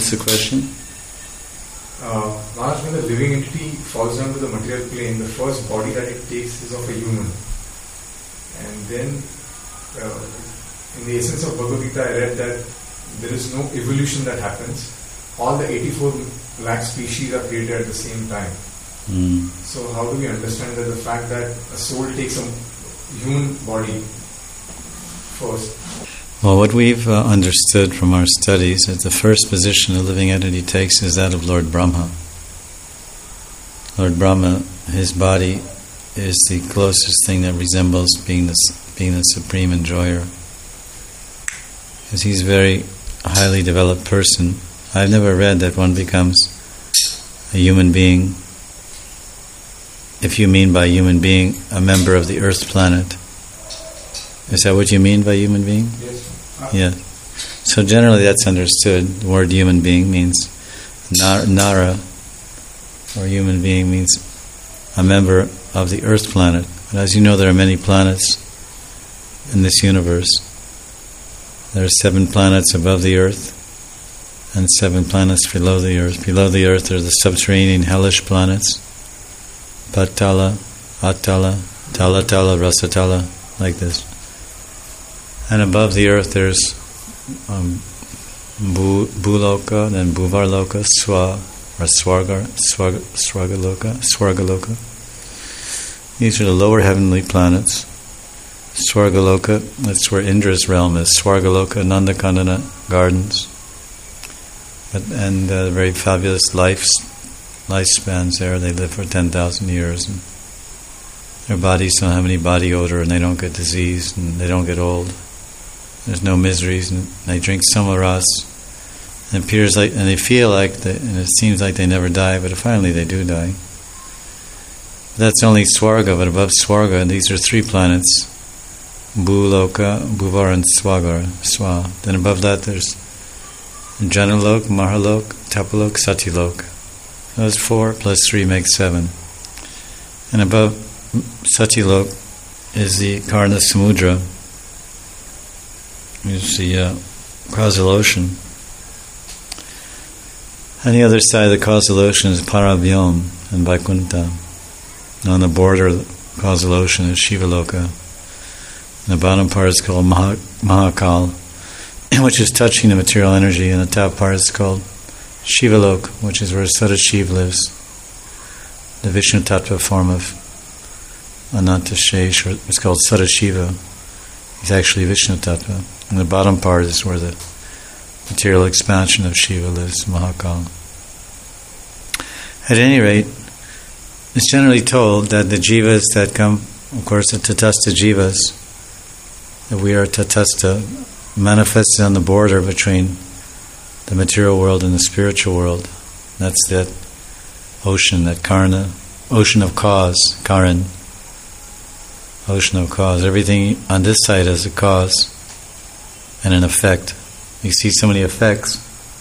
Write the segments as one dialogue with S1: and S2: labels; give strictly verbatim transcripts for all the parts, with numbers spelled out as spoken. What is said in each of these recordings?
S1: what's the question?
S2: Uh, Maharaj, when the living entity falls down to the material plane, the first body that it takes is of a human. And then, uh, in the essence of Bhagavad Gita, I read that there is no evolution that happens. All the eighty-four lakh species are created at the same time.
S1: Mm.
S2: So how do we understand that the fact that a soul takes a human body first?
S1: Well, what we've uh, understood from our studies is the first position a living entity takes is that of Lord Brahma. Lord Brahma, his body is the closest thing that resembles being the, being the supreme enjoyer. Because he's a very highly developed person. I've never read that one becomes a human being, if you mean by human being a member of the Earth planet. Is that what you mean by human being?
S2: Yes.
S1: Yeah. So generally that's understood. The word human being means nar- Nara, or human being means a member of the Earth planet. But as you know, there are many planets in this universe. There are seven planets above the Earth and seven planets below the Earth. Below the Earth are the subterranean hellish planets, Patala, Atala, Talatala, Rasatala, like this. And above the Earth there's um, Bu- Buloka, then Bhuvarloka, Swa, or Swarga, Swarga, Swargaloka, Swargaloka. These are the lower heavenly planets. Swargaloka, that's where Indra's realm is. Swargaloka, Nandakandana gardens. But, and uh, very fabulous lives, lifespans there. They live for ten thousand years. And their bodies don't have any body odor, and they don't get diseased, and they don't get old. There's no miseries, and they drink samaras. And it appears like, and they feel like, they, and it seems like they never die, but finally they do die. That's only Swarga, but above Swarga, these are three planets: Bhuloka, Bhuvar, and Swagar, Swa. Then above that there's Janalok, Mahalok, Tapalok, Satilok. Those four plus three make seven. And above Satilok is the Karna Samudra, is the uh, causal ocean. On the other side of the causal ocean is Paravyom and Vaikuntha. On the border of the causal ocean is Shivaloka. And the bottom part is called Maha, Mahakal, which is touching the material energy, and the top part is called Shivalok, which is where Sadashiv lives, the Vishnu Tattva form of Ananta Shesh, or it's called Sadashiva. He's actually Vishnu Tattva. And the bottom part is where the material expansion of Shiva lives, Mahakal. At any rate, it's generally told that the jivas that come, of course, the tatastha jivas, that we are tatastha, manifested on the border between the material world and the spiritual world. That's that ocean, that karna, ocean of cause, karan, ocean of cause. Everything on this side has a cause and an effect. You see so many effects: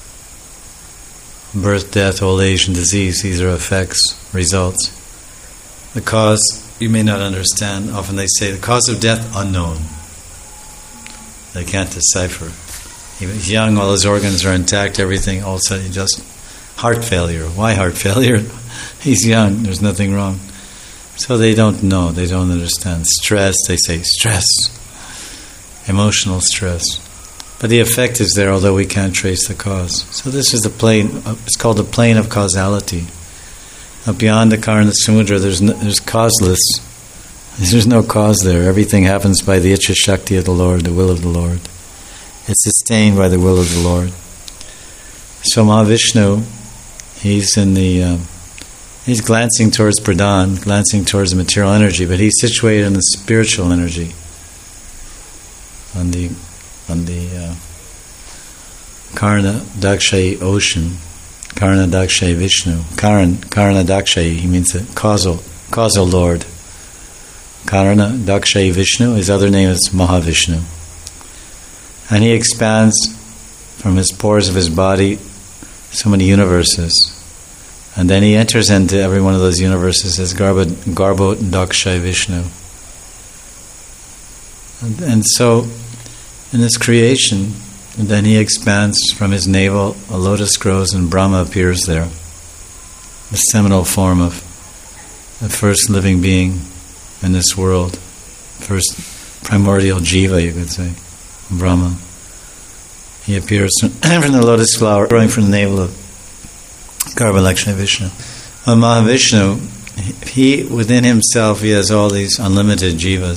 S1: birth, death, old age, and disease. These are effects, results. The cause you may not understand. Often they say the cause of death unknown. They can't decipher. He's young, all his organs are intact, everything, all of a sudden he just heart failure. Why heart failure? He's young, there's nothing wrong. So they don't know, they don't understand. Stress, they say stress. Emotional stress. But the effect is there, although we can't trace the cause. So this is the plane, it's called the plane of causality. Now beyond the Karna Samudra, there's, no, there's causeless. There's no cause there. Everything happens by the Ichcha Shakti of the Lord, the will of the Lord. It's sustained by the will of the Lord. So Mahavishnu, he's in the, um, he's glancing towards Pradhan, glancing towards the material energy, but he's situated in the spiritual energy, on the, on the uh, Karna Dakshayi ocean, Karna Dakshayi Vishnu, Karan, Karna Dakshayi, he means the causal, causal Lord. Karana Dakshayi Vishnu, his other name is Mahavishnu. And he expands from his pores of his body so many universes. And then he enters into every one of those universes as Garbo, Garbo Dakshayi Vishnu. And, and so, in this creation, And then he expands from his navel, a lotus grows, and Brahma appears there. The seminal form of the first living being in this world. First primordial jiva, you could say. Brahma. He appears from the lotus flower, growing from the navel of Garbhalakshmi Vishnu. Well, Mahavishnu, he, within himself, he has all these unlimited jivas.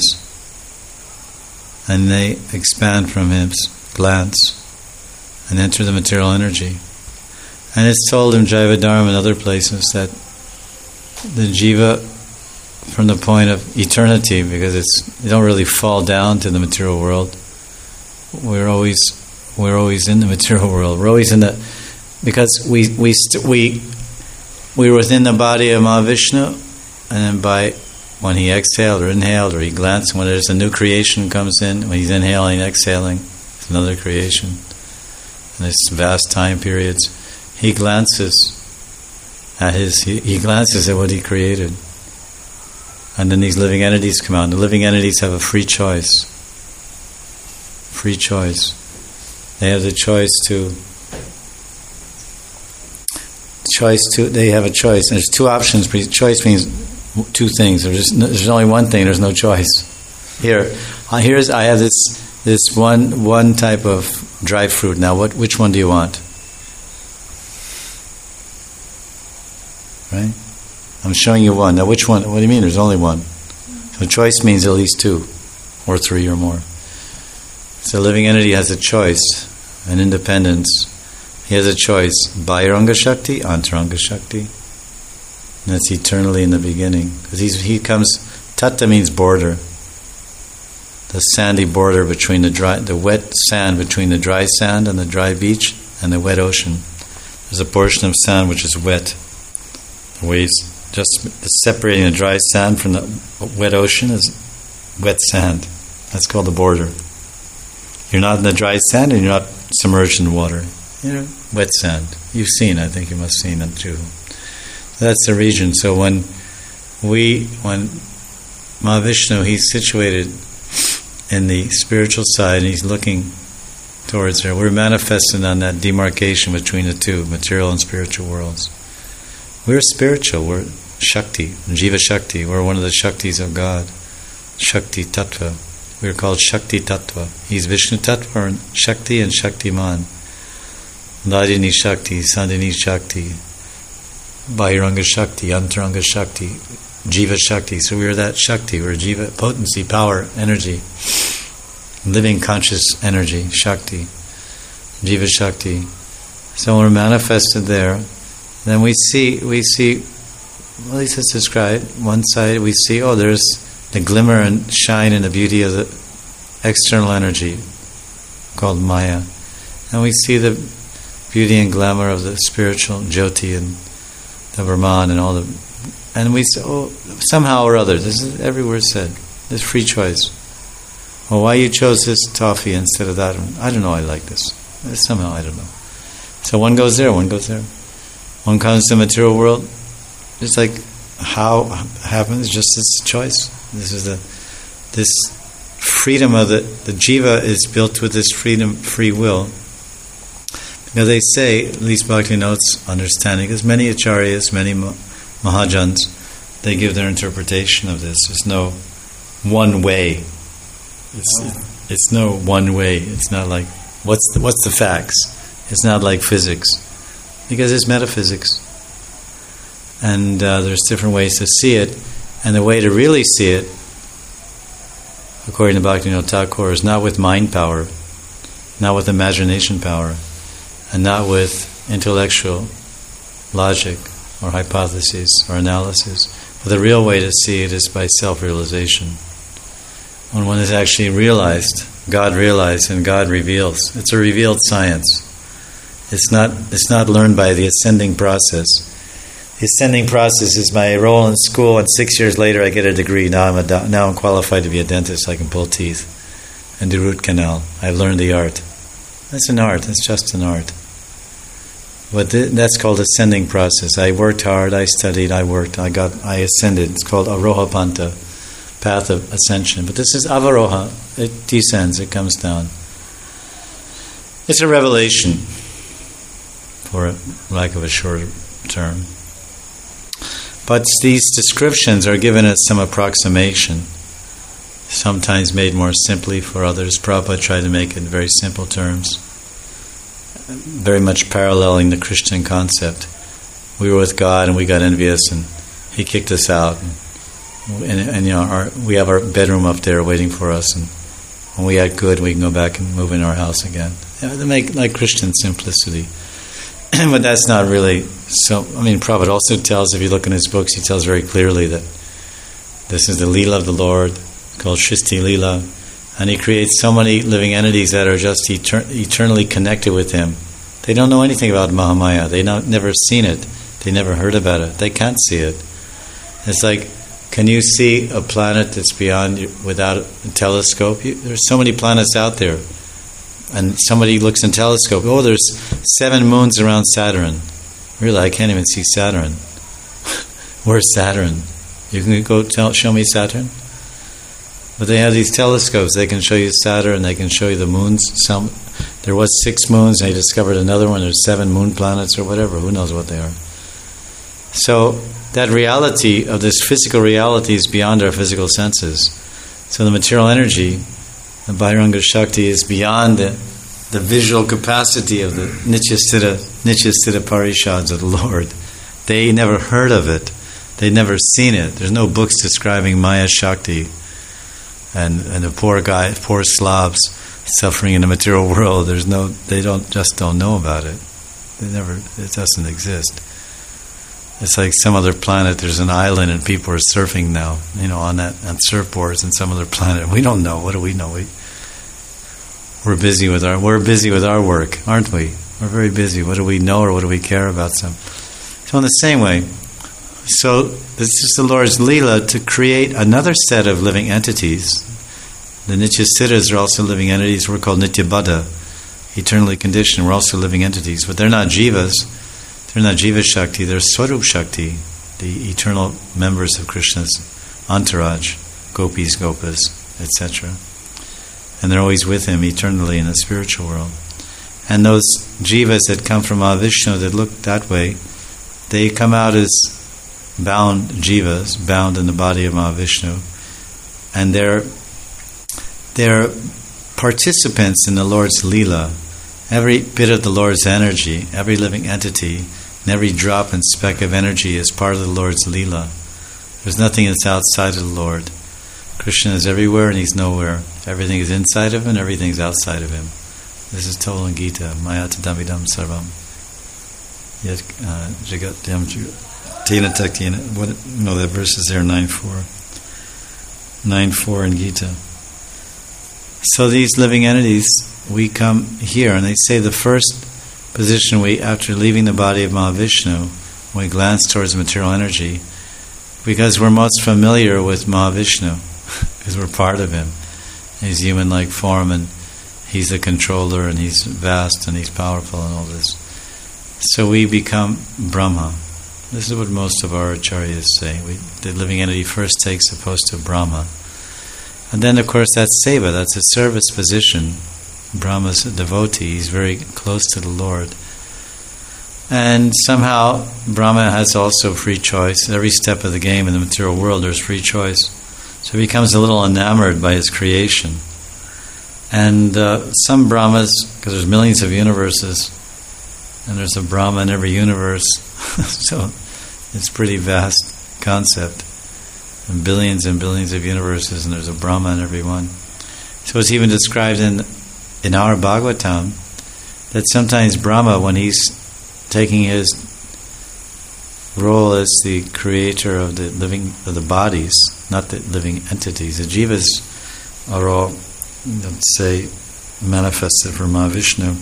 S1: And they expand from his glance and enter the material energy. And it's told in Jaiva Dharma and other places that the jiva, from the point of eternity, because it's you don't really fall down to the material world. We're always we're always in the material world. We're always in the because we we st- we we're within the body of Mahavishnu, and then by when he exhaled or inhaled or he glanced, when there's a new creation comes in, when he's inhaling, exhaling, it's another creation. In this vast time periods, he glances at his he, he glances at what he created. And then these living entities come out. And the living entities have a free choice. Free choice. They have the choice to choice to they have a choice. And there's two options. Choice means two things. There's no, there's only one thing. There's no choice. Here, uh, here's I have this this one one type of dry fruit. Now, what which one do you want? Right? I'm showing you one. Now, which one? What do you mean? There's only one. So, choice means at least two, or three, or more. So, living entity has a choice, an independence. He has a choice: Bahiranga Shakti, Antaranga Shakti. And that's eternally in the beginning, because he's he comes. Tatta means border. The sandy border between the dry, the wet sand between the dry sand and the dry beach and the wet ocean. There's a portion of sand which is wet. The waves. Just separating the dry sand from the wet ocean is wet sand. That's called the border. You're not in the dry sand and you're not submerged in water. You're wet sand. You've seen, I think you must have seen it too. That's the region. So when we, when Mahavishnu, he's situated in the spiritual side and he's looking towards her, we're manifested on that demarcation between the two, material and spiritual worlds. We're spiritual, we're Shakti, Jiva Shakti. We're one of the Shaktis of God. Shakti Tattva. We're called Shakti Tattva. He's Vishnu Tattva and Shakti and Shaktiman. Ladini Shakti, Sandini Shakti, Bahiranga Shakti, Antaranga Shakti, Jiva Shakti. So we're that Shakti. We're Jiva, potency, power, energy, living conscious energy, Shakti, Jiva Shakti. So we're manifested there. Then we see, we see. Well, he says described. One side we see, oh, there's the glimmer and shine and the beauty of the external energy called Maya. And we see the beauty and glamour of the spiritual Jyoti and the Brahman and all the... And we say, oh, somehow or other, this is every word said. There's free choice. Well, why you chose this toffee instead of that one? I don't know, I like this. Somehow, I don't know. So one goes there, one goes there. One comes to the material world. It's like how happens, just this choice. This is the this freedom of the the jiva is built with this freedom, free will. Because they say, at least Bhakti notes understanding, because many acharyas, many mahajans, they give their interpretation of this. There's no one way. It's it's no one way. It's not like what's the, what's the facts. It's not like physics, because it's metaphysics. And uh, there's different ways to see it. And the way to really see it, according to Bhaktivinoda Thakur, is not with mind power, not with imagination power, and not with intellectual logic or hypotheses or analysis. But the real way to see it is by self-realization. When one is actually realized, God realized and God reveals. It's a revealed science. It's not, it's not learned by the ascending process. The ascending process is my role in school, and six years later I get a degree. Now I'm a do- now I'm qualified to be a dentist. I can pull teeth and do root canal. I've learned the art. That's an art. That's just an art. But th- that's called ascending process. I worked hard. I studied. I worked. I got. I ascended. It's called Aroha Panta, path of ascension. But this is Avaroha. It descends. It comes down. It's a revelation, for lack of a shorter term. But these descriptions are given as some approximation, sometimes made more simply for others. Prabhupada tried to make it in very simple terms, very much paralleling the Christian concept. We were with God and we got envious and He kicked us out. And, and, and you know, our, we have our bedroom up there waiting for us, and when we act good, we can go back and move in our house again. You know, they make like Christian simplicity. But that's not really so. I mean, Prabhupada also tells, if you look in his books, he tells very clearly that this is the Leela of the Lord, called Shristi Leela, and He creates so many living entities that are just etern- eternally connected with Him. They don't know anything about Mahamaya. They not never seen it. They never heard about it. They can't see it. It's like, can you see a planet that's beyond you without a telescope? You, there's so many planets out there. And somebody looks in a telescope, oh, there's seven moons around Saturn. Really, I can't even see Saturn. Where's Saturn? You can go tell, show me Saturn? But they have these telescopes. They can show you Saturn, they can show you the moons. Some There was six moons, and they discovered another one. There's seven moon planets or whatever. Who knows what they are? So that reality of this physical reality is beyond our physical senses. So the material energy, the Bhairanga Shakti, is beyond the, the visual capacity of the Nityasiddha, Nityasiddha Parishads of the Lord. They never heard of it. They'd never seen it. There's no books describing Maya Shakti and, and the poor guy, poor Slavs suffering in the material world. There's no, they don't just don't know about it. They never, it doesn't exist. It's like some other planet. There's an island and people are surfing now, you know, on that on surfboards in some other planet. We don't know. What do we know? We we're busy with our we're busy with our work, aren't we? We're very busy. What do we know, or what do we care about? Some. So in the same way, so this is the Lord's Leela to create another set of living entities. The Nityasiddhas are also living entities. We're called Nityabadha, eternally conditioned. We're also living entities, but they're not jivas. They're not Jiva Shakti, they're Swarup Shakti, the eternal members of Krishna's entourage, gopis, gopas, et cetera. And they're always with Him eternally in the spiritual world. And those jivas that come from Mahavishnu that look that way, they come out as bound jivas, bound in the body of Mahavishnu. And they're, they're participants in the Lord's Leela. Every bit of the Lord's energy, every living entity, and every drop and speck of energy is part of the Lord's Leela. There's nothing that's outside of the Lord. Krishna is everywhere and He's nowhere. Everything is inside of Him and everything's outside of Him. This is told in Gita. Maya tadamidam sarvam. Yet jagatyam tina taktina. What? No, that verse is there. Nine four. Nine four in Gita. So these living entities, we come here, and they say the first position we, after leaving the body of Mahavishnu, we glance towards material energy, because we're most familiar with Mahavishnu, because we're part of Him. He's human-like form, and He's the controller, and He's vast, and He's powerful, and all this. So we become Brahma. This is what most of our acharyas say. We, the living entity first takes the post of Brahma. And then, of course, that's seva, that's a service position. Brahma's a devotee, he's very close to the Lord. And somehow Brahma has also free choice. Every step of the game in the material world there's free choice. So he becomes a little enamored by his creation. And uh, some Brahmas, because there's millions of universes, and there's a Brahma in every universe, so it's a pretty vast concept. And billions and billions of universes, and there's a Brahma in every one. So it's even described in in our Bhagavatam that sometimes Brahma, when he's taking his role as the creator of the living of the bodies, not the living entities, the jivas are all, let's say, manifested from Mahavishnu.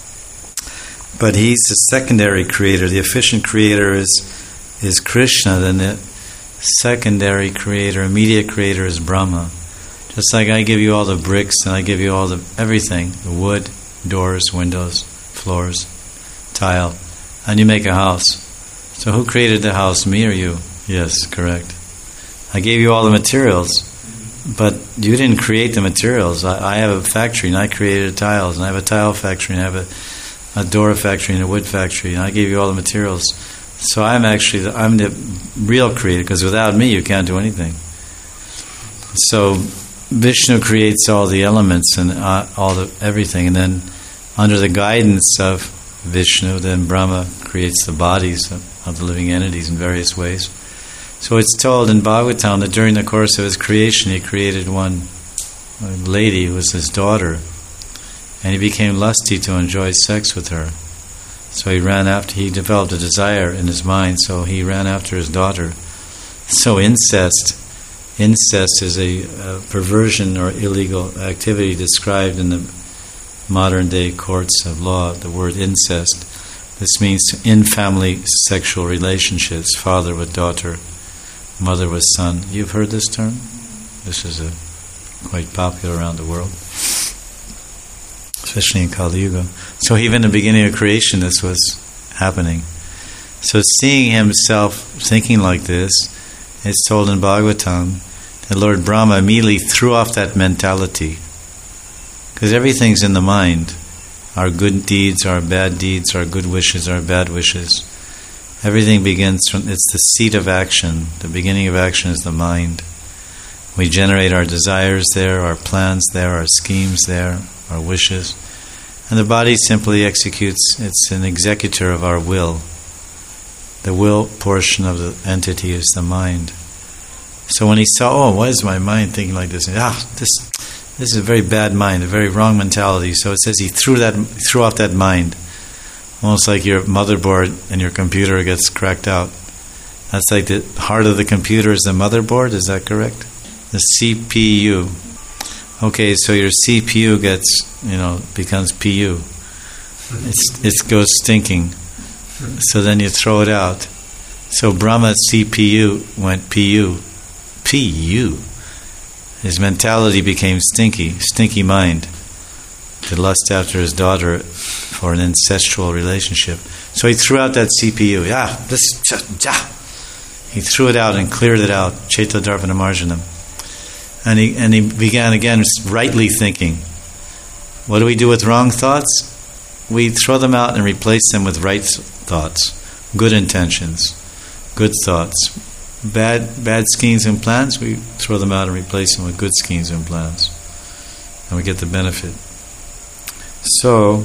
S1: But he's the secondary creator. The efficient creator is is Krishna. Then the secondary creator, immediate creator, is Brahma. Just like I give you all the bricks and I give you all the everything, the wood, doors, windows, floors, tile, and you make a house. So who created the house, me or you? Yes, correct. I gave you all the materials, But you didn't create the materials. I, I have a factory, and I created tiles, and I have a tile factory, and I have a, a door factory, and a wood factory, and I gave you all the materials. So I'm actually the, I'm the real creator, because without me you can't do anything. So Vishnu creates all the elements and uh, all the everything, and then under the guidance of Vishnu, then Brahma creates the bodies of, of the living entities in various ways. So it's told in Bhagavatam that during the course of his creation, he created one lady who was his daughter, and he became lusty to enjoy sex with her. So he ran after, he developed a desire in his mind, so he ran after his daughter. So incest, incest is a, a perversion or illegal activity described in the modern day courts of law, the word incest. This means in-family sexual relationships, father with daughter, mother with son. You've heard this term? This is a, quite popular around the world, especially in Kali Yuga. So even in the beginning of creation, this was happening. So seeing himself thinking like this, it's told in Bhagavatam that Lord Brahma immediately threw off that mentality. Because everything's in the mind. Our good deeds, our bad deeds, our good wishes, our bad wishes. Everything begins from, it's the seat of action. The beginning of action is the mind. We generate our desires there, our plans there, our schemes there, our wishes. And the body simply executes, it's an executor of our will. The will portion of the entity is the mind. So when he saw, oh, why is my mind thinking like this? And, ah, this this is a very bad mind, a very wrong mentality. So it says he threw that, threw off that mind. Almost like your motherboard and your computer gets cracked out. That's like the heart of the computer is the motherboard, is that correct? The C P U. Okay, so your C P U gets, you know, becomes P U. It's, it goes stinking. So then you throw it out. So Brahma's C P U went P U. P U. His mentality became stinky, stinky mind, to lust after his daughter for an incestual relationship. So he threw out that C P U. Yeah, this, ja. He threw it out and cleared it out. Cheta Darpana Marjanam. And he and he began again rightly thinking. What do we do with wrong thoughts? We throw them out and replace them with right thoughts, good intentions, good thoughts. Bad bad schemes and plans, we throw them out and replace them with good schemes and plans. And we get the benefit. So,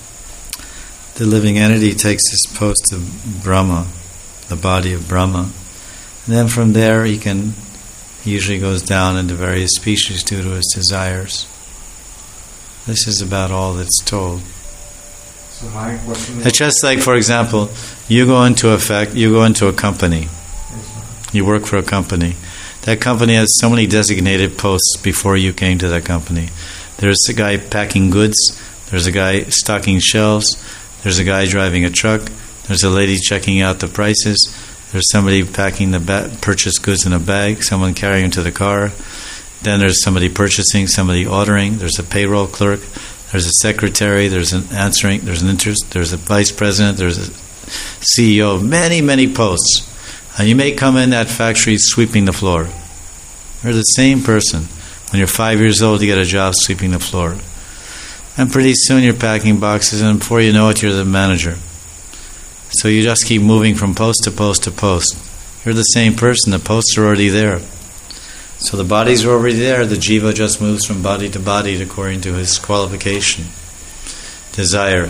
S1: the living entity takes this post of Brahma, the body of Brahma. And then from there he can, he usually goes down into various species due to his desires. This is about all that's told.
S2: So my question is...
S1: It's just like, for example, you go into a fact, you go into a company. You work for a company. That company has so many designated posts before you came to that company. There's a guy packing goods. There's a guy stocking shelves. There's a guy driving a truck. There's a lady checking out the prices. There's somebody packing the ba- purchased goods in a bag. Someone carrying them to the car. Then there's somebody purchasing, somebody ordering. There's a payroll clerk. There's a secretary. There's an answering. There's an interest. There's a vice president. There's a C E O. Many, many posts. And you may come in that factory sweeping the floor. You're the same person. When you're five years old, you get a job sweeping the floor. And pretty soon you're packing boxes, and before you know it, you're the manager. So you just keep moving from post to post to post. You're the same person. The posts are already there. So the bodies are already there. The jiva just moves from body to body according to his qualification, desire.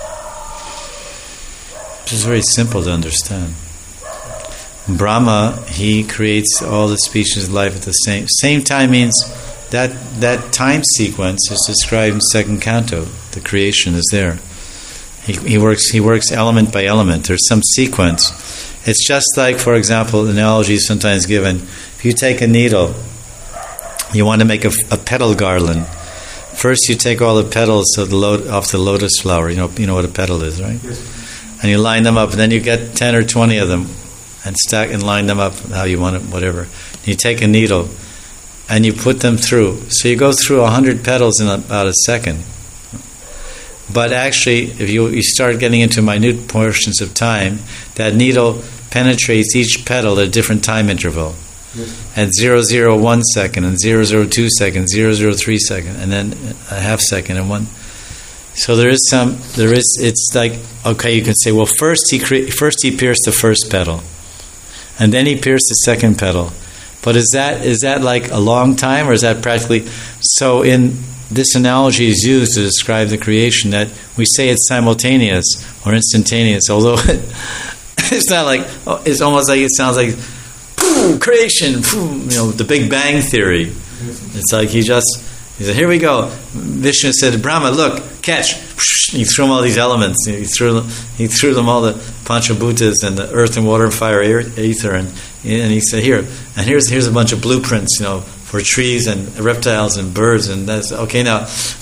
S1: Which is very simple to understand. Brahma, he creates all the species of life at the same same time. Means that that time sequence is described in second canto. The creation is there. He, he works he works element by element. There's some sequence. It's just like, for example, analogy is sometimes given. If you take a needle, you want to make a, a petal garland. First, you take all the petals of the lo- off the lotus flower. You know you know what a petal is, right? Yes. And you line them up, and then you get ten or twenty of them. And stack and line them up how you want it, whatever. You take a needle and you put them through. So you go through a hundred petals in about a second. But actually, if you, you start getting into minute portions of time, that needle penetrates each petal at a different time interval.
S2: Yes.
S1: At zero zero one second, and zero zero two seconds, zero zero three second, and then a half second, and one. So there is some. There is. It's like, okay, you can say, well, first he cre- first he pierced the first petal, and then he pierced the second petal. But is that is that like a long time, or is that practically? So in this analogy is used to describe the creation, that we say it's simultaneous or instantaneous, although it, it's not like, it's almost like, it sounds like boom, creation, boom, you know, the Big Bang Theory. It's like he just, he said, here we go. Vishnu said, Brahma, look, catch. He threw him all these elements. He threw, he threw them all the Panchabhutas and the earth and water and fire, ether, and and he said, here, and here's here's a bunch of blueprints, you know, for trees and reptiles and birds, and that's okay. Now,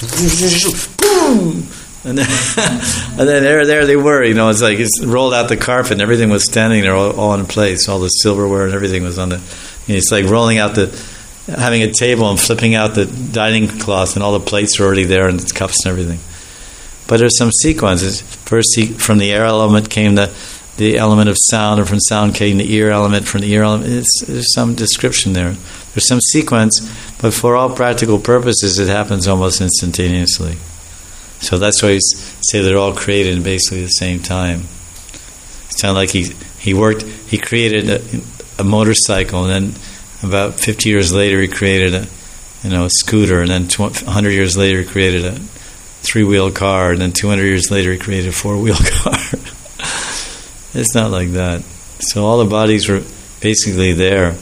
S1: boom, and then and then there there they were, you know. It's like it's rolled out the carpet, and everything was standing there, all, all in place. All the silverware and everything was on the. You know, it's like rolling out the, having a table and flipping out the dining cloth, and all the plates are already there, and the cups and everything. But there's some sequences. First, he, from the air element came the. the element of sound, or from sound came the ear element, from the ear element. It's, there's some description there. There's some sequence, but for all practical purposes, it happens almost instantaneously. So that's why we say they're all created in basically the same time. It's kind of like he he worked, he created a, a motorcycle, and then about fifty years later, he created a you know a scooter, and then one hundred years later, he created a three-wheel car, and then two hundred years later, he created a four-wheel car. It's not like that. So all the bodies were basically there.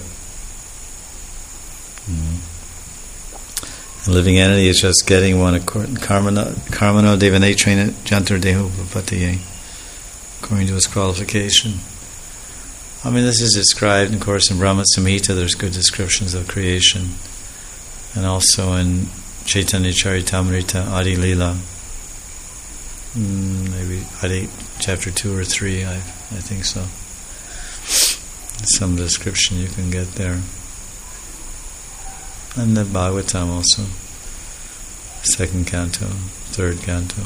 S1: Mm-hmm. A living entity is just getting one according karmano karmano devanetrena jantar dehu bhavatiye, according to his qualification. I mean, this is described, of course, in Brahma Samhita. There's good descriptions of creation, and also in Chaitanya Charitamrita Adi Lila. Mm, maybe Adi chapter two or three. I I think so. Some description you can get there. And the Bhagavatam also. Second canto, third canto.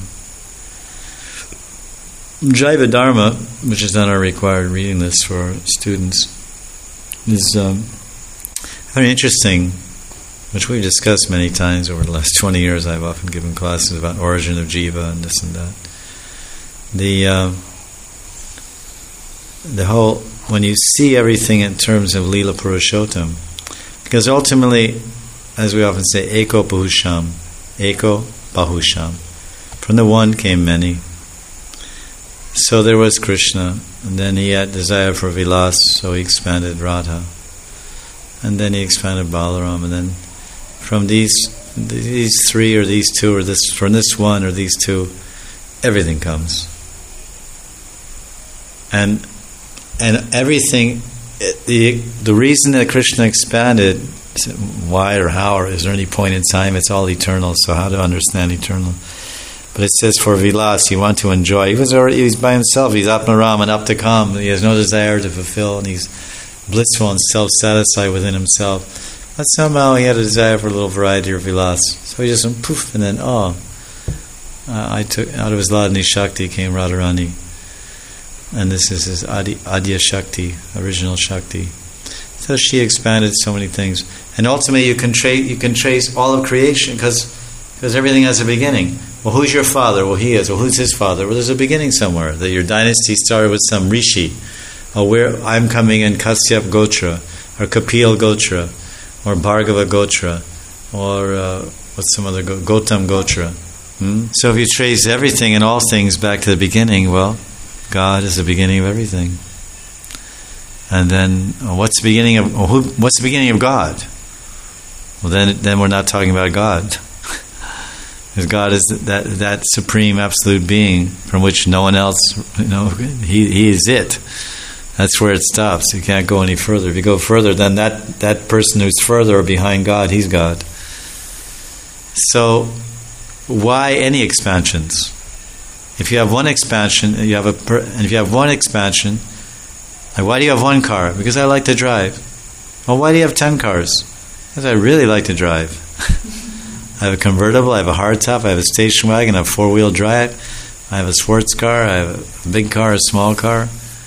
S1: Jaiva Dharma, which is not our required reading list for students, is um, very interesting, which we've discussed many times over the last twenty years. I've often given classes about origin of jiva and this and that. The uh, the whole, when you see everything in terms of Lila Purushottam, because ultimately, as we often say, Eko Bahusham, Eko Bahusham, from the one came many. So there was Krishna, and then he had desire for Vilas, so he expanded Radha, and then he expanded Balaram, and then from these these three or these two or this from this one or these two, everything comes. And and everything, the the reason that Krishna expanded, why or how, or is there any point in time? It's all eternal. So how to understand eternal? But it says for Vilas, you want to enjoy. He was already he's by himself. He's Atmaram and Aptakam. He has no desire to fulfill, and he's blissful and self-satisfied within himself. But somehow he had a desire for a little variety or Vilas. So he just went poof, and then oh, uh, I took out of his Ladini Shakti came Radharani. And this is his Adi, Adya Shakti, original Shakti. So she expanded so many things, and ultimately you can trace you can trace all of creation because because everything has a beginning. Well, who's your father? Well, he is. Well, who's his father? Well, there's a beginning somewhere. That your dynasty started with some rishi. Oh, where I'm coming in Kasyap Gotra, or Kapil Gotra, or Bhargava Gotra, or uh, what's some other go- Gotam Gotra. Hmm? So if you trace everything and all things back to the beginning, well, God is the beginning of everything. And then, oh, what's the beginning of oh, who, what's the beginning of God? Well, then, then we're not talking about God, because God is that that supreme absolute being from which no one else, you know, He He is it. That's where it stops. You can't go any further. If you go further, then that that person who's further or behind God, he's God. So, why any expansions? If you have one expansion, you have a per, and if you have one expansion, like why do you have one car? Because I like to drive. Well, why do you have ten cars? Because I really like to drive. I have a convertible, I have a hardtop, I have a station wagon, I have four-wheel drive, I have a sports car, I have a big car, a small car.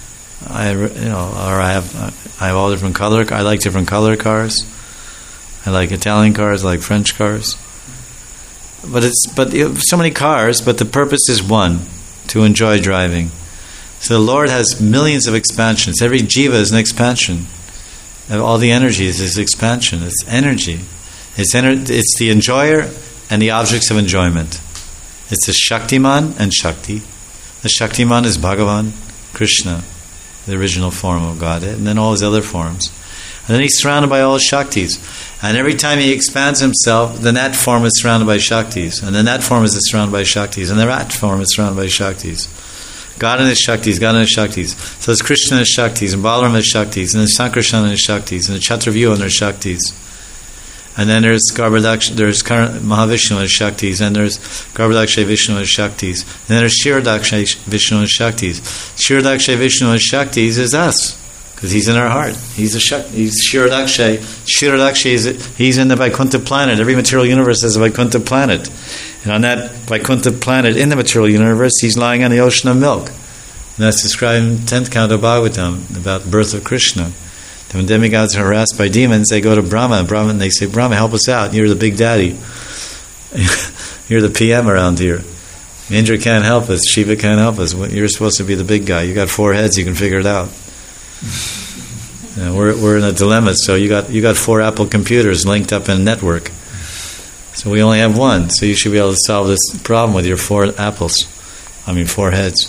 S1: I, you know, or I have, I have all different color. I like different color cars. I like Italian cars. I like French cars. But it's, but you have so many cars. But the purpose is one: to enjoy driving. So the Lord has millions of expansions. Every jiva is an expansion. All the energies is expansion. It's energy. It's ener- It's the enjoyer and the objects of enjoyment. It's the Shaktiman and Shakti. The Shaktiman is Bhagavan, Krishna, the original form of Godhead, and then all his other forms. And then he's surrounded by all his Shaktis. And every time he expands himself, then that form is surrounded by Shaktis. And then that form is surrounded by Shaktis. And then that form is surrounded by Shaktis. God and his Shaktis, God and his Shaktis. So it's Krishna and his Shaktis, and Balaram and his Shaktis, and there's Sankarshan and his Shaktis, and the Chaturvyu and their Shaktis. And then there's Garbhadaksha, there's Mahavishnu and his Shaktis, and there's Garbhadaksha Vishnu and his Shaktis. And then there's Shiradaksha Vishnu and his Shaktis. Shiradaksha Vishnu and his Shaktis is us, because he's in our heart. He's a Shakti. He's Shiradaksha. Shiradaksha is he's in the Vaikuntha planet. Every material universe has a Vaikuntha planet. And on that Vaikuntha planet in the material universe, he's lying on the ocean of milk. And that's described in tenth canto Bhagavatam about the birth of Krishna. When demigods are harassed by demons, they go to Brahma, and Brahma, and they say, Brahma, help us out. You're the big daddy. You're the P M around here. Indra can't help us. Shiva can't help us. You're supposed to be the big guy. You got four heads. You can figure it out. You know, we're we're in a dilemma. So you got you got four Apple computers linked up in a network. So we only have one. So you should be able to solve this problem with your four apples. I mean, four heads.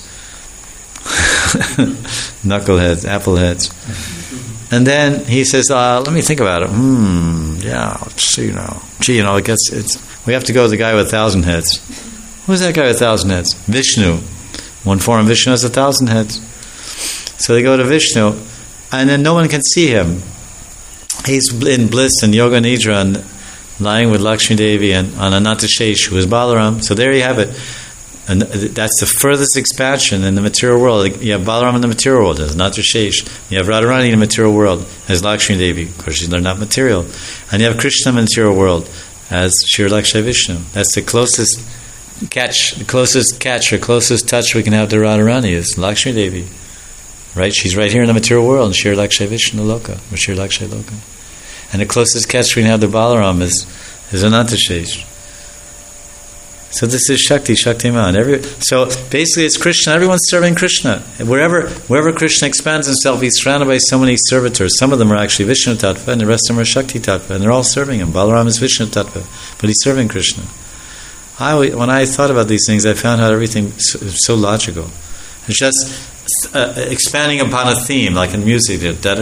S1: Knuckleheads, apple heads. And then he says, uh, let me think about it. Hmm, yeah, so, you know. Gee, you know, it gets, it's, we have to go to the guy with a thousand heads. Who's that guy with a thousand heads? Vishnu. One form of Vishnu has a thousand heads. So they go to Vishnu, and then no one can see him. He's in bliss and yoga nidra and lying with Lakshmi Devi and on Anantashesh, who is Balaram. So there you have it. And that's the furthest expansion in the material world. You have Balaram in the material world as Anantashesh. You have Radharani in the material world as Lakshmi Devi. Of course, they're not material. And you have Krishna in the material world as Shiradaksha Vishnu. That's the closest catch, the closest catch or closest touch we can have to Radharani is Lakshmi Devi. Right? She's right here in the material world, Shiradaksha Vishnu Loka, or Shiradaksha Loka. And the closest catch we can have to Balaram is, is Anantashesh. So this is Shakti, Shaktiman. Every, so basically it's Krishna. Everyone's serving Krishna. Wherever wherever Krishna expands himself, he's surrounded by so many servitors. Some of them are actually Vishnu Tattva, and the rest of them are Shakti Tattva, and they're all serving him. Balaram is Vishnu Tattva, but he's serving Krishna. I, when I thought about these things, I found how everything is so logical. It's just uh, expanding upon a theme, like in music.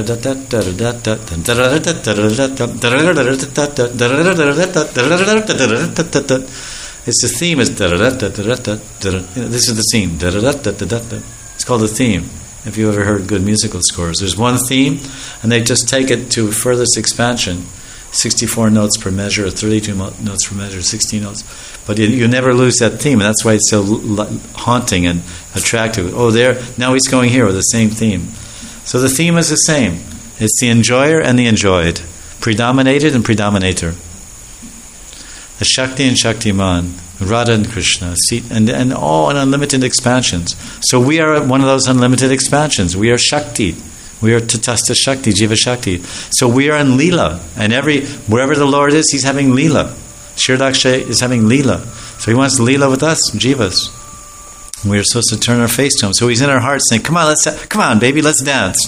S1: It's the theme is da da da da da da da. This is the theme. Da da da da da da. It's called the theme. If you ever heard good musical scores, there's one theme, and they just take it to furthest expansion. Sixty-four notes per measure, or thirty-two notes per measure, sixteen notes. But you, you never lose that theme, and that's why it's so haunting and attractive. Oh, there now he's going here with the same theme. So the theme is the same. It's the enjoyer and the enjoyed, predominated and predominator. The Shakti and Shaktiman, Radha and Krishna, and, and all in unlimited expansions. So we are one of those unlimited expansions. We are Shakti. We are Tatastha Shakti, Jiva Shakti. So we are in Leela. And every wherever the Lord is, He's having Leela. Shiradaksha is having Leela. So He wants Leela with us, Jivas. We are supposed to turn our face to Him. So He's in our hearts saying, come on, let's come on, baby, let's dance.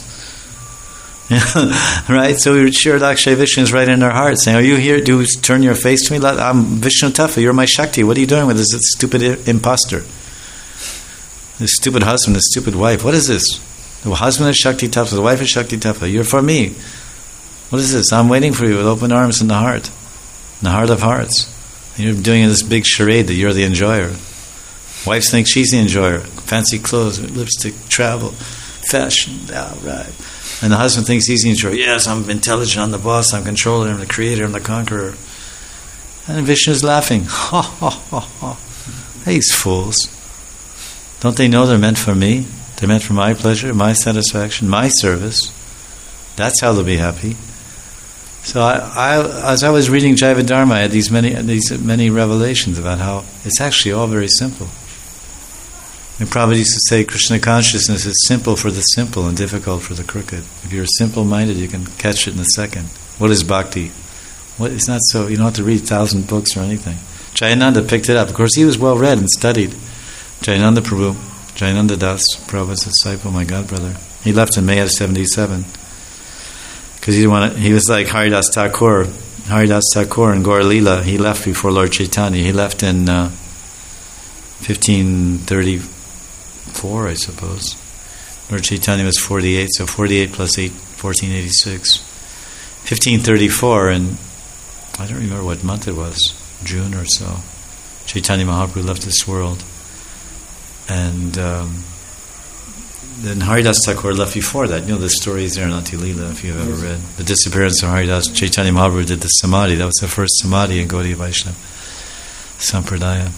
S1: Right? So Shiradaksha Vishnu is right in our heart saying, are you here to turn your face to me? I'm Vishnu Tattva, you're my Shakti. What are you doing with this stupid imposter? This stupid husband, this stupid wife. What is this? The husband is Shakti Tattva, the wife is Shakti Tattva. You're for me. What is this? I'm waiting for you with open arms in the heart. In the heart of hearts. And you're doing this big charade that you're the enjoyer. Wives think she's the enjoyer. Fancy clothes, lipstick, travel, fashion. Yeah, right. And the husband thinks he's the enjoyer. Yes, I'm intelligent, I'm the boss, I'm controller, I'm the creator, I'm the conqueror. And Vishnu's laughing. Ha, ha, ha, ha. These fools. Don't they know they're meant for me? They're meant for my pleasure, my satisfaction, my service. That's how they'll be happy. So I, I, as I was reading Jaiva Dharma, I had these many, these many revelations about how it's actually all very simple. And Prabhupada used to say Krishna consciousness is simple for the simple and difficult for the crooked. If you're simple-minded, you can catch it in a second. What is bhakti? What, it's not so, you don't have to read a thousand books or anything. Jayananda picked it up. Of course, he was well-read and studied. Jayananda Prabhu, Jayananda Das, Prabhupada's disciple, my godbrother. He left in May of seventy-seven. Because he didn't want to, he was like Haridas Thakur. Haridas Thakur in Gaur Leela, he left before Lord Chaitanya. He left in uh, fifteen thirty-four, I suppose. Lord Chaitanya was forty-eight, so forty-eight plus eight, fourteen eighty-six. fifteen thirty-four, and I don't remember what month it was, June or so. Chaitanya Mahaprabhu left this world. And um, then Haridas Thakur left before that. You know, the story is there in Nati Leela, if you've ever read. The disappearance of Haridas. Chaitanya Mahaprabhu did the Samadhi. That was the first Samadhi in Gaudiya Vaishnava Sampradaya.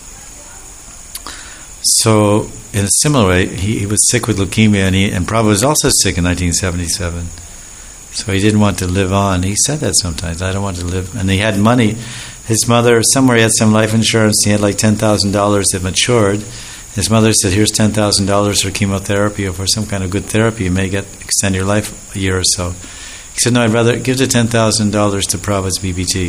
S1: So, in a similar way, he, he was sick with leukemia, and, he, and Prabhupada was also sick in nineteen seventy-seven. So he didn't want to live on. He said that sometimes, I don't want to live. And he had money. His mother, somewhere he had some life insurance. He had like ten thousand dollars that matured. His mother said, here's ten thousand dollars for chemotherapy or for some kind of good therapy. You may get extend your life a year or so. He said, no, I'd rather give the ten thousand dollars to Prabhupada's B B T.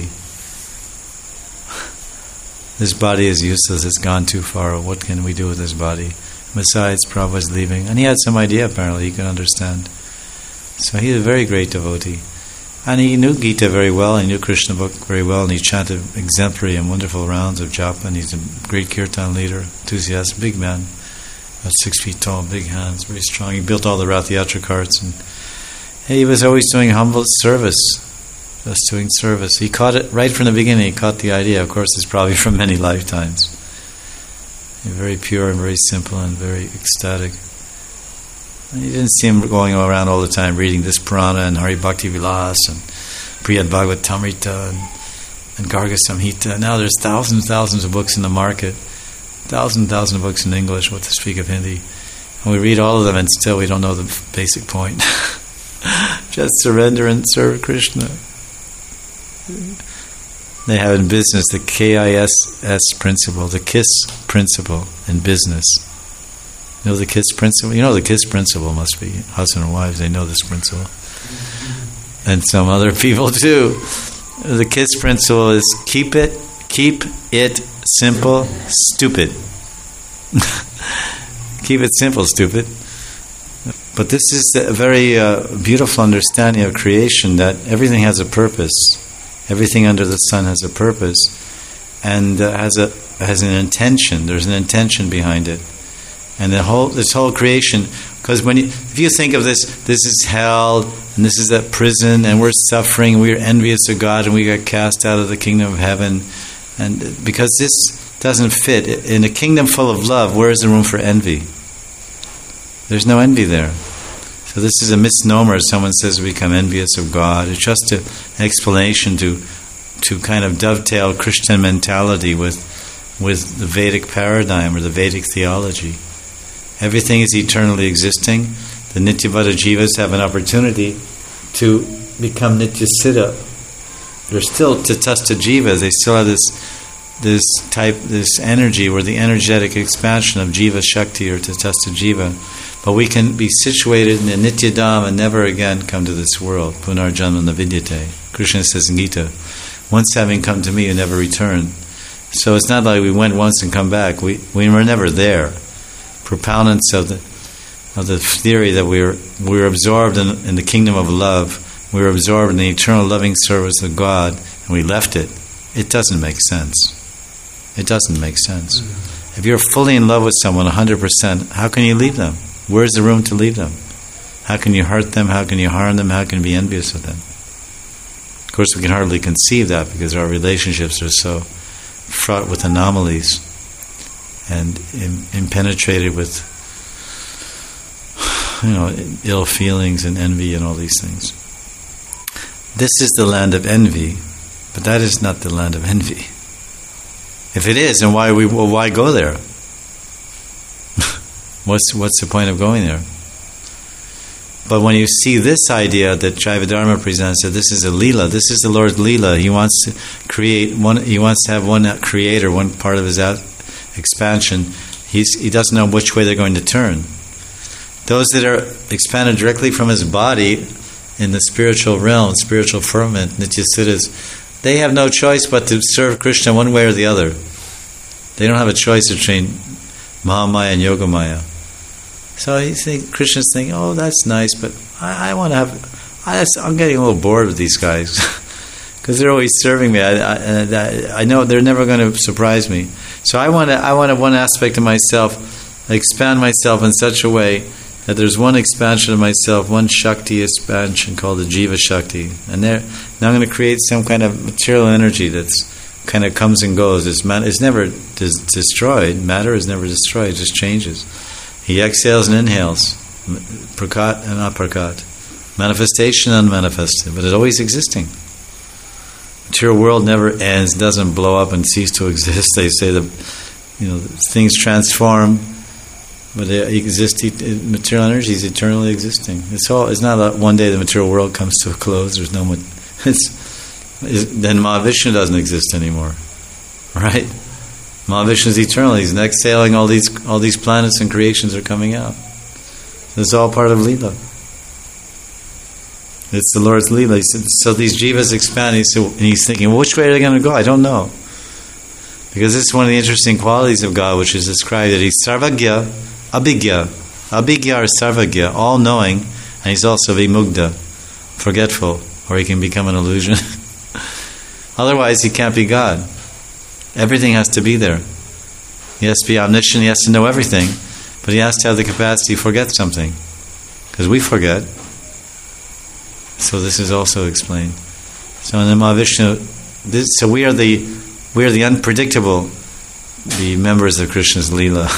S1: This body is useless. It's gone too far. What can we do with this body? Besides, Prabhupada's leaving. And he had some idea, apparently. He could understand. So he's a very great devotee. And he knew Gita very well. He knew Krishna book very well. And he chanted exemplary and wonderful rounds of japa. And he's a great kirtan leader, enthusiast, big man. About six feet tall, big hands, very strong. He built all the Rath Yatra carts. And he was always doing humble service. Just doing service. He caught it right from the beginning. He caught the idea. Of course, it's probably from many lifetimes. Very pure and very simple and very ecstatic. And you didn't see him going around all the time reading this Purana and Hari Bhakti Vilas and Priyad Bhagavad Tamrita and, and Garga Samhita. Now there's thousands and thousands of books in the market. Thousands and thousands of books in English, what to speak of Hindi. And we read all of them and still we don't know the basic point. Just surrender and serve Krishna. They have in business the K I S S principle, the KISS principle in business. You know the KISS principle? You know the KISS principle must be husband and wives, they know this principle. And some other people too. The KISS principle is keep it, keep it simple, stupid. Keep it simple, stupid. But this is a very uh, beautiful understanding of creation, that everything has a purpose. Everything under the sun has a purpose, and uh, has a has an intention. There's an intention behind it, and the whole this whole creation. Because when you, if you think of this, this is hell, and this is that prison, and we're suffering. We're envious of God, and we got cast out of the kingdom of heaven, and because this doesn't fit in a kingdom full of love, where is the room for envy? There's no envy there. So this is a misnomer. Someone says we become envious of God. It's just a, an explanation to to kind of dovetail Christian mentality with with the Vedic paradigm or the Vedic theology. Everything is eternally existing. The Nityavada Jivas have an opportunity to become Nityasiddha. They're still Tatastha Jivas. They still have this this type, this energy, or the energetic expansion of Jiva Shakti or Tatastha Jiva. But we can be situated in the Nityadam and never again come to this world. Punarjanma na vidyate. Krishna says in Gita, once having come to me, you never return. So it's not like we went once and come back. We we were never there. Proponents of the of the theory that we were we were absorbed in, in the kingdom of love, we were absorbed in the eternal loving service of God, and we left it. It doesn't make sense. It doesn't make sense. If you're fully in love with someone one hundred percent, how can you leave them? Where's the room to leave them? How can you hurt them? How can you harm them? How can you be envious of them? Of course, we can hardly conceive that because our relationships are so fraught with anomalies and im- impenetrated with, you know, ill feelings and envy and all these things. This is the land of envy, but that is not the land of envy. If it is, then why we well, why go there? What's what's the point of going there? But when you see this idea that Jivadharma presents, that this is a Leela, this is the Lord's Leela. He wants to create one. He wants to have one creator, one part of his out expansion, He's, he doesn't know which way they're going to turn. Those that are expanded directly from his body in the spiritual realm, spiritual firmament, Nityasiddhas, they have no choice but to serve Krishna one way or the other. They don't have a choice between Mahamaya and Yogamaya. So you think Krishna's thinking, oh, that's nice, but I, I want to have. I, I'm getting a little bored with these guys because they're always serving me. I, I, I know they're never going to surprise me. So I want to. I want to one aspect of myself, expand myself in such a way that there's one expansion of myself, one Shakti expansion called the Jiva Shakti, and there now I'm going to create some kind of material energy that's kind of comes and goes. It's, man, it's never des- destroyed. Matter is never destroyed. It just changes. He exhales and inhales, prakat and aprakat, manifestation and unmanifested, but it's always existing. Material world never ends, doesn't blow up and cease to exist. They say that, you know, things transform, but they exist. Material energy is eternally existing. It's all. It's not that one day the material world comes to a close. There's no. It's, it's then Mahavishnu doesn't exist anymore, right? Mahavishnu is eternal. He's exhaling. All these all these planets and creations are coming out. It's all part of Leela. It's the Lord's Leela. So these jivas expand. He's, and he's thinking, well, which way are they going to go? I don't know. Because this is one of the interesting qualities of God, which is described that He's Sarvagya, Abhigya. Abhigya or Sarvagya, all-knowing, and He's also Vimugdha, forgetful, or He can become an illusion. Otherwise, He can't be God. Everything has to be there. He has to be omniscient, He has to know everything, but He has to have the capacity to forget something. Because we forget. So this is also explained. So in the Mahavishnu, this, so we are the we are the unpredictable, the members of Krishna's Leela,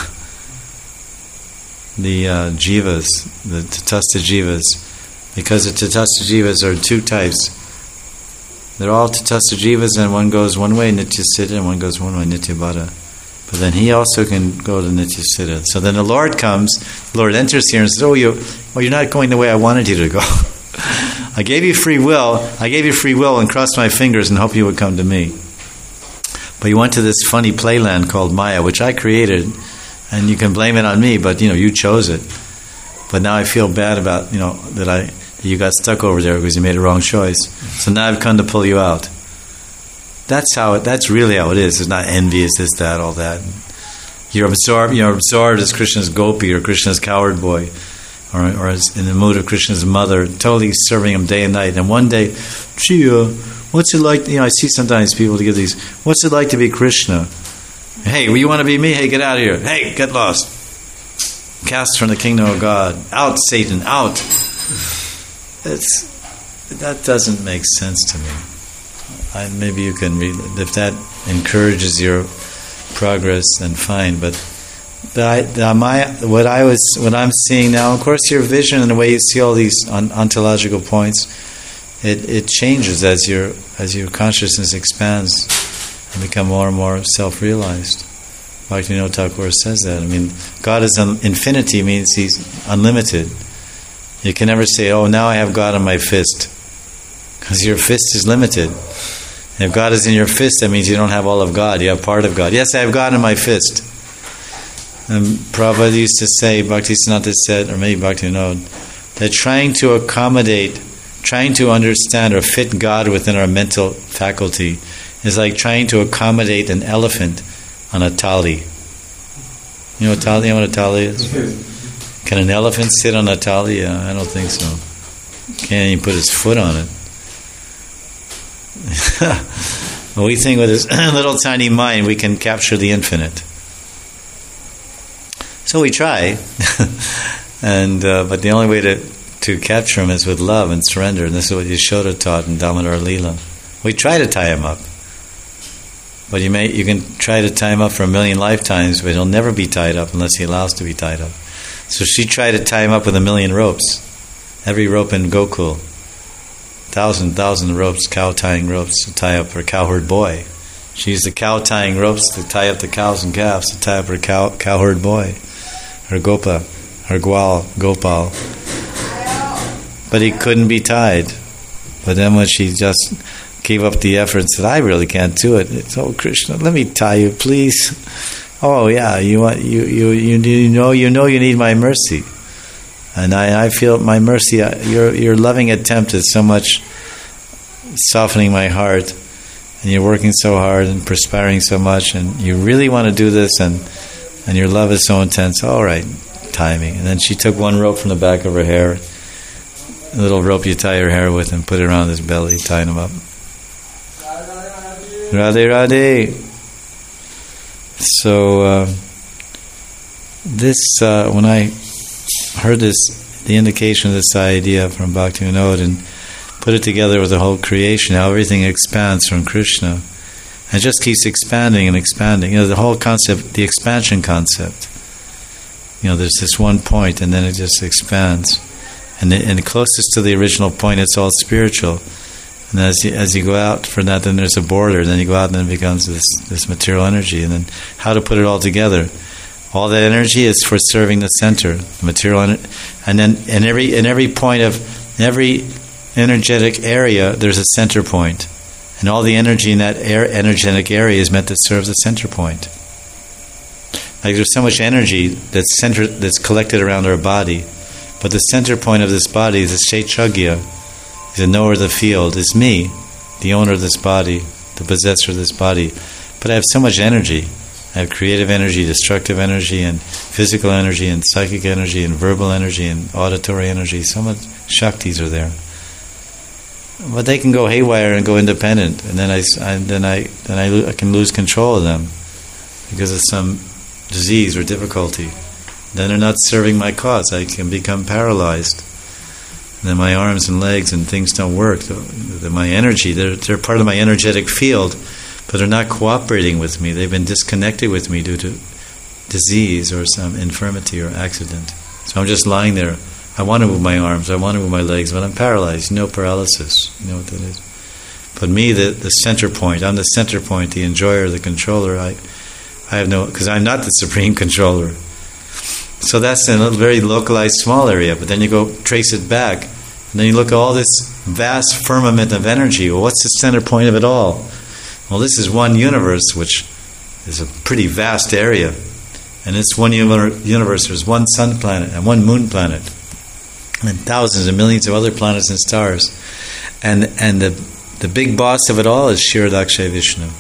S1: the uh, jivas, the tatastha jivas, because the tatastha jivas are two types. They're all tatastha jivas, and one goes one way, Nityasiddha, and one goes one way, Nityabhada. But then he also can go to Nityasiddha. So then the Lord comes, the Lord enters here and says, oh, you, well, you're not going the way I wanted you to go. I gave you free will, I gave you free will and crossed my fingers and hoped you would come to me. But you went to this funny playland called Maya, which I created, and you can blame it on me, but you know, you chose it. But now I feel bad about, you know, that I that you got stuck over there because you made a wrong choice. So now I've come to pull you out. That's how it, that's really how it is. It's not envious, this, that, all that. You're absorbed, you're absorbed as Krishna's gopi or Krishna's coward boy, or, or as in the mood of Krishna's mother, totally serving him day and night. And one day, gee, uh, what's it like? You know, I see sometimes people to give these. What's it like to be Krishna? Hey, well, you want to be me? Hey, get out of here. Hey, get lost. Cast from the kingdom of God. Out, Satan, out. It's that doesn't make sense to me. I, maybe you can read it. If that encourages your progress, then fine. But the, I, the, my, what I was, what I'm seeing now, of course, your vision and the way you see all these on, ontological points, it, it changes as your as your consciousness expands and become more and more self-realized. Bhaktivinoda Thakur says that. I mean, God is un, infinity means He's unlimited. You can never say, "Oh, now I have God in my fist," because your fist is limited. And if God is in your fist, that means you don't have all of God. You have part of God. Yes, I have God in my fist. And Prabhupada used to say, Bhaktisiddhanta said, or maybe Bhaktivinoda, that trying to accommodate, trying to understand or fit God within our mental faculty is like trying to accommodate an elephant on a tali. You know what tali? You know what a tali is? Can an elephant sit on a tali? Uh, I don't think so. Can't even put his foot on it. Well, we think with this little tiny mind we can capture the infinite. So we try, and uh, but the only way to, to capture him is with love and surrender, and this is what Yashoda taught in Damodar Leela. We try to tie him up, but you may you can try to tie him up for a million lifetimes, but he'll never be tied up unless he allows to be tied up. So she tried to tie him up with a million ropes, every rope in Gokul, thousand thousand ropes, cow tying ropes to tie up her cowherd boy. She used the cow tying ropes to tie up the cows and calves, to tie up her cow cowherd boy. Her Gopa, her Gwal, Gopal. But he couldn't be tied. But then when she just gave up the effort and said, I really can't do it. It's, oh, Krishna, let me tie you, please. oh yeah, you want you you you, you know you know you need my mercy, and I, I feel my mercy. Your your loving attempt is so much softening my heart, and you're working so hard and perspiring so much, and you really want to do this, and and your love is so intense. All right, timing. And then she took one rope from the back of her hair, a little rope you tie your hair with, and put it around his belly, tying him up. Radhe Radhe. So uh, this, uh, when I heard this, the indication of this idea from Bhakti Vinod, and put it together with the whole creation, how everything expands from Krishna, and it just keeps expanding and expanding. You know, the whole concept, the expansion concept. You know, there's this one point, and then it just expands, and the, and the closest to the original point, it's all spiritual. And as you, as you go out for that, then there's a border. Then you go out, and then it becomes this, this material energy. And then how to put it all together? All that energy is for serving the center, the material energy. And then in every in every point of in every energetic area, there's a center point, and all the energy in that air, energetic area is meant to serve the center point. Like there's so much energy that's center that's collected around our body, but the center point of this body is the Kshetragya. The knower of the field is me, the owner of this body, the possessor of this body. But I have so much energy. I have creative energy, destructive energy, and physical energy, and psychic energy, and verbal energy, and auditory energy. So much Shaktis are there. But they can go haywire and go independent, and then I, I then I then I, lo- I can lose control of them because of some disease or difficulty. Then they're not serving my cause. I can become paralyzed. Then my arms and legs and things don't work. The, the, my energy, they're, they're part of my energetic field, but they're not cooperating with me. They've been disconnected with me due to disease or some infirmity or accident. So I'm just lying there. I want to move my arms, I want to move my legs, but I'm paralyzed. No paralysis. You know what that is? But me, the, the center point, I'm the center point, the enjoyer, the controller. I, I have no, because I'm not the supreme controller. So that's in a very localized, small area. But then you go trace it back, and then you look at all this vast firmament of energy. Well, what's the center point of it all? Well, this is one universe, which is a pretty vast area. And it's one universe. There's one sun planet and one moon planet, and thousands and millions of other planets and stars. And and the the big boss of it all is Kshirodakshay Vishnu.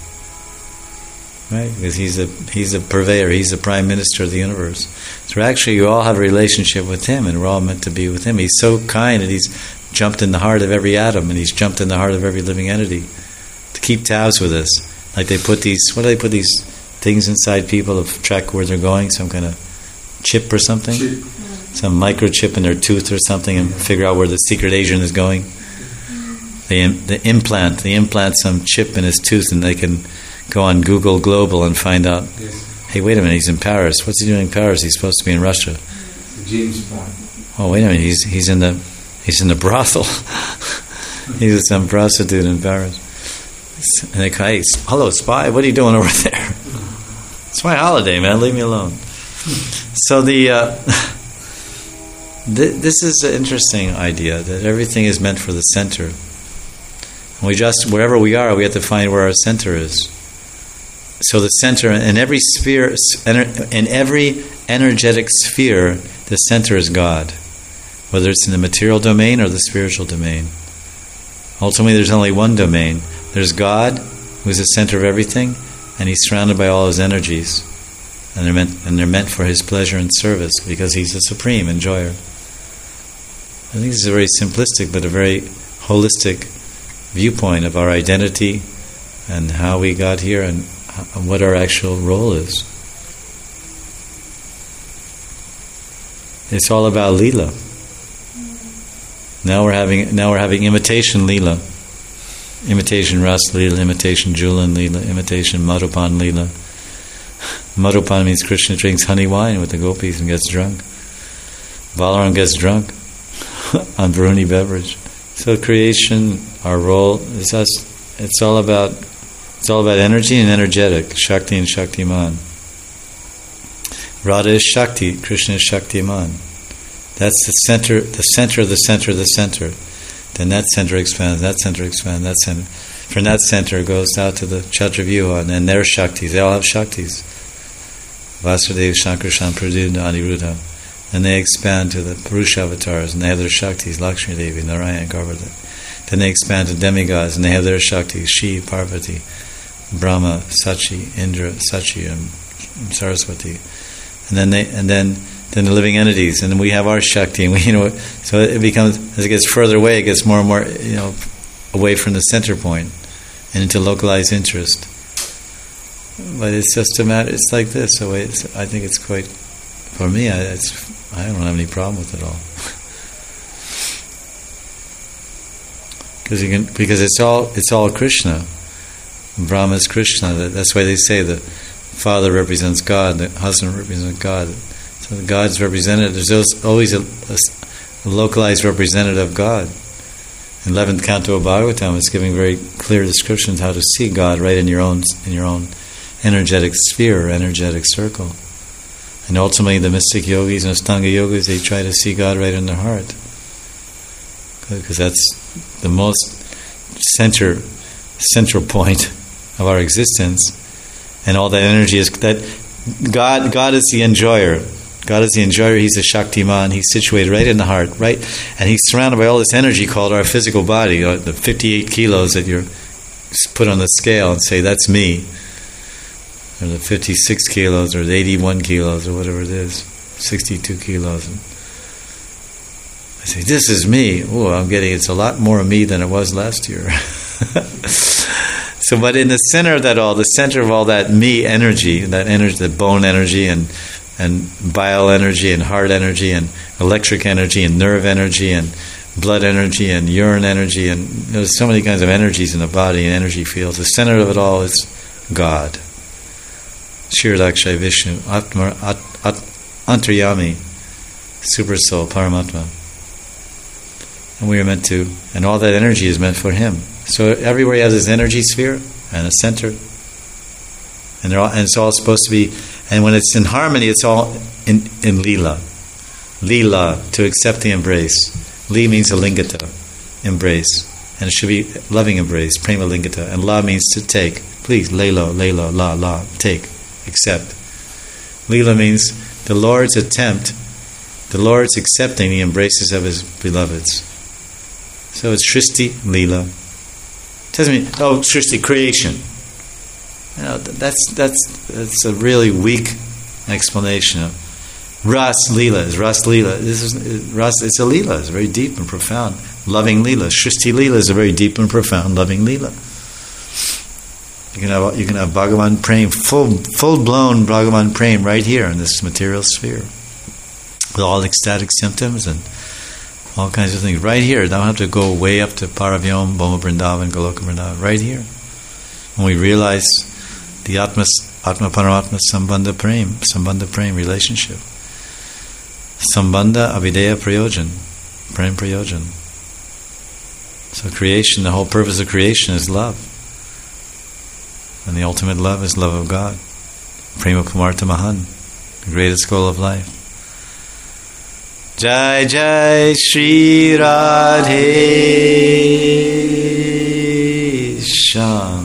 S1: Right? Because he's a he's a purveyor, he's the prime minister of the universe. So actually you all have a relationship with him, and we're all meant to be with him. He's so kind, and he's jumped in the heart of every atom, and he's jumped in the heart of every living entity to keep tabs with us. Like they put these, what do they put these things inside people to track where they're going? Some kind of chip or something? Chip. Some microchip in their tooth or something, and figure out where the secret agent is going. They, the implant, they implant some chip in his tooth, and they can go on Google Global and find out, yes. Hey, wait a minute, he's in Paris. What's he doing in Paris? He's supposed to be in Russia.
S2: James Bond.
S1: Oh, wait a minute, he's he's in the he's in the brothel. He's some prostitute in Paris. And they go, hey, hello, spy, what are you doing over there? It's my holiday, man, leave me alone. So the uh, th- this is an interesting idea, that everything is meant for the center. And we just, wherever we are, we have to find where our center is. So the center, in every sphere, in every energetic sphere, the center is God, whether it's in the material domain or the spiritual domain. Ultimately, there's only one domain. There's God, who's the center of everything, and He's surrounded by all His energies, and they're meant and they're meant for His pleasure and service, because He's the supreme enjoyer. I think this is a very simplistic but a very holistic viewpoint of our identity and how we got here and what our actual role is. It's all about Leela. Now we're having now we're having imitation Leela, imitation Ras Leela, imitation Julan Leela, imitation Madhupan Leela. Madhupan means Krishna drinks honey wine with the gopis and gets drunk. Balaram gets drunk on Varuni beverage. So creation, our role is us. It's all about it's all about energy and energetic, Shakti and Shaktiman. Radha is Shakti, Krishna is Shaktiman. That's the center, the center of the center of the center. Then that center expands, that center expands, that center. From that center it goes out to the Chaturvyuha, and then their Shaktis. They all have Shaktis. Vasudeva, Shankarshan, Pradyumna, Aniruddha. And they expand to the Purusha avatars, and they have their Shaktis, Lakshmi Devi, Narayan, Govardhan. Then they expand to demigods, and they have their Shaktis, Shiva, Parvati, Brahma, Sachi, Indra, Sachi, and Saraswati. And then they, and then, then the living entities, and then we have our Shakti, and we, you know, so it becomes, as it gets further away, it gets more and more, you know, away from the center point, and into localized interest. But it's just a matter, it's like this, so it's, I think it's quite, for me, I, it's, I don't have any problem with it all. Because you can, because it's all, it's all Krishna. Brahma is Krishna. That's why they say the father represents God, the husband represents God. So the God's represented. There's always a, a, a localized representative of God. In eleventh canto of Bhagavatam, it's giving very clear descriptions how to see God right in your own in your own energetic sphere, or energetic circle. And ultimately, the mystic yogis and Astanga yogis, they try to see God right in their heart, because that's the most center central point of our existence, and all that energy is that God. God is the enjoyer. God is the enjoyer. He's a Shaktiman. He's situated right in the heart, right, and He's surrounded by all this energy called our physical body, the fifty-eight kilos that you're put on the scale and say that's me, or the fifty-six kilos, or the eighty-one kilos, or whatever it is, sixty-two kilos. And I say, this is me. Oh, I'm getting, it's a lot more of me than it was last year. So, but in the center of that all, the center of all that me energy, that energy, the bone energy, and and bile energy, and heart energy, and electric energy, and nerve energy, and blood energy, and urine energy, and there's so many kinds of energies in the body and energy fields. The center of it all is God. Shirdakshay Vishnu, Atma, At, At, Antaryami, Super Soul, Paramatma. And we are meant to, and all that energy is meant for Him. So everywhere He has His energy sphere and a center, and they're all, and it's all supposed to be. And when it's in harmony, it's all in in lila, lila, to accept the embrace. Li means a lingata, embrace, and it should be loving embrace, prema lingata. And la means to take. Please, lelo, lelo, la, la, take, accept. Lila means the Lord's attempt, the Lord's accepting the embraces of His beloveds. So it's Shristi Lila. It doesn't mean, oh, Shristi, creation. You know, that's that's that's a really weak explanation of Ras Lila. Is Ras Lila? This is Ras. It's a Lila. It's very deep and profound, loving Lila. Shristi Lila is a very deep and profound, loving Lila. You can have you can have Bhagavan Prem, full full blown Bhagavan Prem right here in this material sphere, with all ecstatic symptoms and all kinds of things right here. Don't have to go way up to Paravyom, Bhoma Vrindavan, Goloka Vrindavan. Right here, when we realize the Atma, Atma Paramatma Sambandha Prem, Sambandha Prem relationship, Sambandha Avideya Prayojan, Prem Prayojan. So creation, the whole purpose of creation is love, and the ultimate love is love of God. Prema Pumartha Mahan, the greatest goal of life. Jai Jai Shri Radhe Shyam.